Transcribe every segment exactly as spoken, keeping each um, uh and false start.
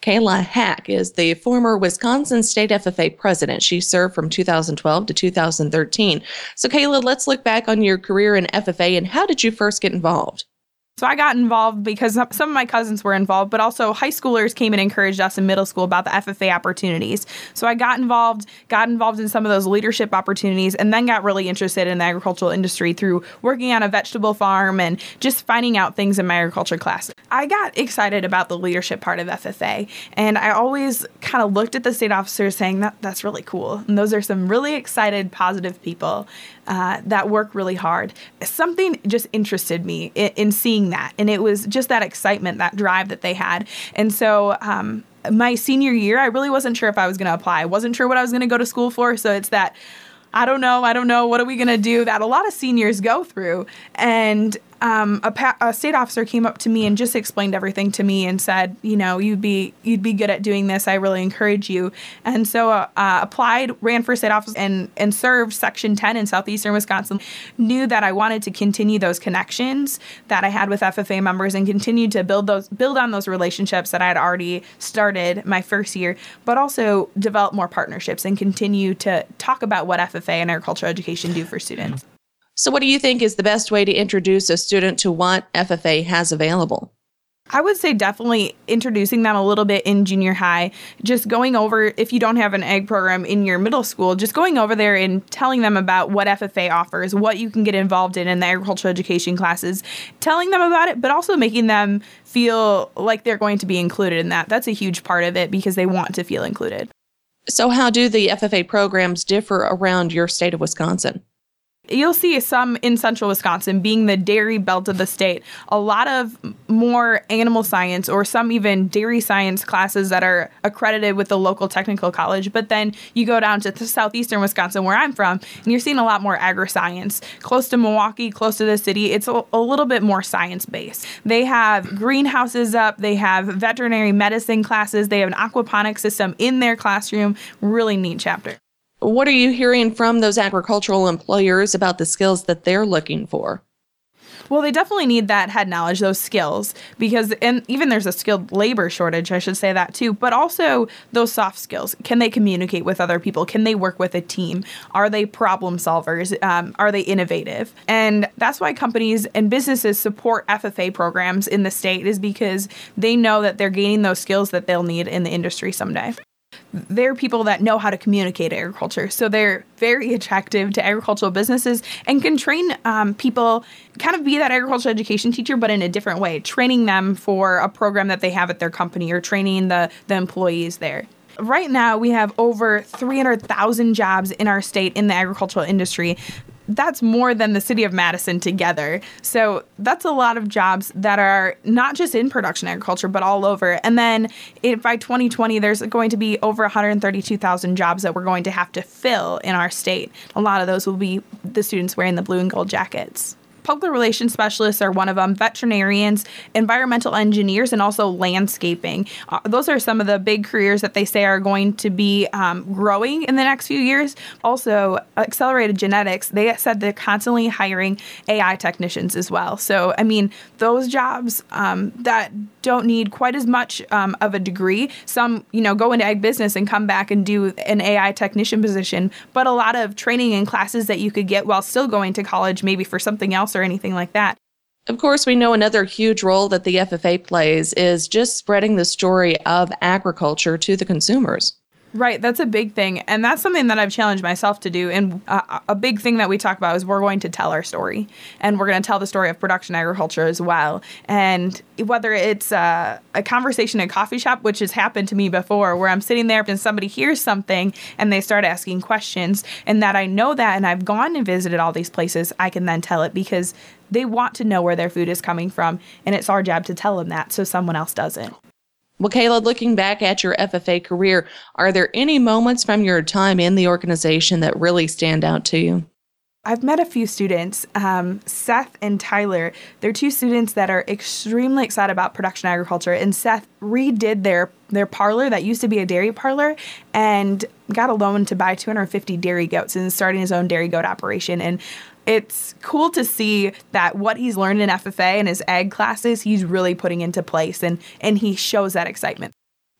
Kayla Hack is the former Wisconsin State F F A president. She served from two thousand twelve to two thousand thirteen. So, Kayla, let's look back on your career in F F A and how did you first get involved? So I got involved because some of my cousins were involved, but also high schoolers came and encouraged us in middle school about the F F A opportunities. So I got involved, got involved in some of those leadership opportunities, and then got really interested in the agricultural industry through working on a vegetable farm and just finding out things in my agriculture class. I got excited about the leadership part of F F A, and I always kind of looked at the state officers saying that that's really cool. And those are some really excited, positive people uh, that work really hard. Something just interested me in, in seeing that. And it was just that excitement, that drive that they had. And so um, my senior year, I really wasn't sure if I was going to apply. I wasn't sure what I was going to go to school for. So it's that, I don't know, I don't know, what are we going to do, that a lot of seniors go through. And um, a, pa- a state officer came up to me and just explained everything to me and said, you know, you'd be you'd be good at doing this. I really encourage you. And so uh, uh, applied, ran for state office, and and served Section ten in southeastern Wisconsin. Knew that I wanted to continue those connections that I had with F F A members and continue to build those build on those relationships that I had already started my first year, but also develop more partnerships and continue to talk about what F F A and agricultural education do for students. So what do you think is the best way to introduce a student to what F F A has available? I would say definitely introducing them a little bit in junior high, just going over, if you don't have an ag program in your middle school, just going over there and telling them about what F F A offers, what you can get involved in in the agricultural education classes, telling them about it, but also making them feel like they're going to be included in that. That's a huge part of it because they want to feel included. So how do the F F A programs differ around your state of Wisconsin? You'll see some in central Wisconsin, being the dairy belt of the state, a lot of more animal science or some even dairy science classes that are accredited with the local technical college. But then you go down to southeastern Wisconsin, where I'm from, and you're seeing a lot more agri-science. Close to Milwaukee, close to the city, it's a, a little bit more science-based. They have greenhouses up. They have veterinary medicine classes. They have an aquaponics system in their classroom. Really neat chapter. What are you hearing from those agricultural employers about the skills that they're looking for? Well, they definitely need that head knowledge, those skills, because, and even there's a skilled labor shortage, I should say that too, but also those soft skills. Can they communicate with other people? Can they work with a team? Are they problem solvers? Um, are they innovative? And that's why companies and businesses support F F A programs in the state, is because they know that they're gaining those skills that they'll need in the industry someday. They're people that know how to communicate agriculture. So they're very attractive to agricultural businesses and can train um, people, kind of be that agricultural education teacher, but in a different way, training them for a program that they have at their company or training the, the employees there. Right now, we have over three hundred thousand jobs in our state in the agricultural industry. That's more than the city of Madison together. So that's a lot of jobs that are not just in production agriculture, but all over. And then it, by twenty twenty, there's going to be over one hundred thirty-two thousand jobs that we're going to have to fill in our state. A lot of those will be the students wearing the blue and gold jackets. Public relations specialists are one of them, veterinarians, environmental engineers, and also landscaping. Uh, those are some of the big careers that they say are going to be um, growing in the next few years. Also, accelerated genetics, they said they're constantly hiring A I technicians as well. So, I mean, those jobs um, that don't need quite as much um, of a degree. Some, you know, go into ag business and come back and do an A I technician position, but a lot of training and classes that you could get while still going to college, maybe for something else or anything like that. Of course, we know another huge role that the F F A plays is just spreading the story of agriculture to the consumers. Right. That's a big thing. And that's something that I've challenged myself to do. And uh, a big thing that we talk about is we're going to tell our story. And we're going to tell the story of production agriculture as well. And whether it's uh, a conversation in a coffee shop, which has happened to me before, where I'm sitting there and somebody hears something and they start asking questions, and that I know that and I've gone and visited all these places, I can then tell it because they want to know where their food is coming from. And it's our job to tell them that so someone else doesn't. Well, Kayla, looking back at your F F A career, are there any moments from your time in the organization that really stand out to you? I've met a few students, um, Seth and Tyler. They're two students that are extremely excited about production agriculture. And Seth redid their their parlor that used to be a dairy parlor and got a loan to buy two hundred fifty dairy goats and starting his own dairy goat operation. And it's cool to see that what he's learned in F F A and his ag classes, he's really putting into place, and, and he shows that excitement.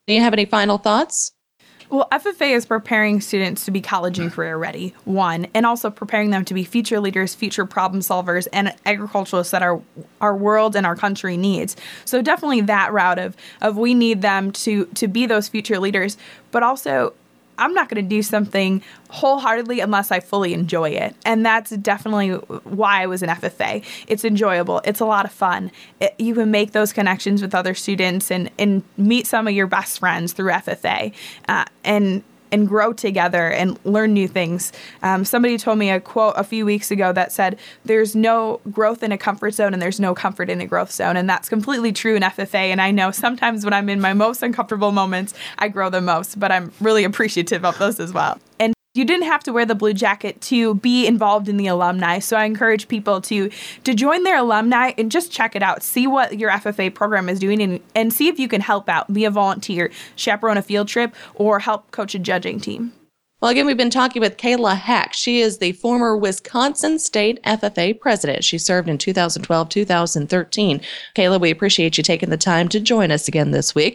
Do you have any final thoughts? Well, F F A is preparing students to be college and career ready, one, and also preparing them to be future leaders, future problem solvers, and agriculturalists that our our world and our country needs. So definitely that route of of we need them to to be those future leaders, but also I'm not going to do something wholeheartedly unless I fully enjoy it. And that's definitely why I was in F F A. It's enjoyable. It's a lot of fun. It, you can make those connections with other students and, and meet some of your best friends through F F A uh, and and grow together and learn new things. Um, somebody told me a quote a few weeks ago that said, there's no growth in a comfort zone and there's no comfort in a growth zone. And that's completely true in F F A. And I know sometimes when I'm in my most uncomfortable moments, I grow the most, but I'm really appreciative of those as well. And you didn't have to wear the blue jacket to be involved in the alumni. So I encourage people to to join their alumni and just check it out. See what your F F A program is doing and, and see if you can help out. Be a volunteer, chaperone a field trip, or help coach a judging team. Well, again, we've been talking with Kayla Hack. She is the former Wisconsin State F F A president. She served in two thousand twelve, two thousand thirteen. Kayla, we appreciate you taking the time to join us again this week.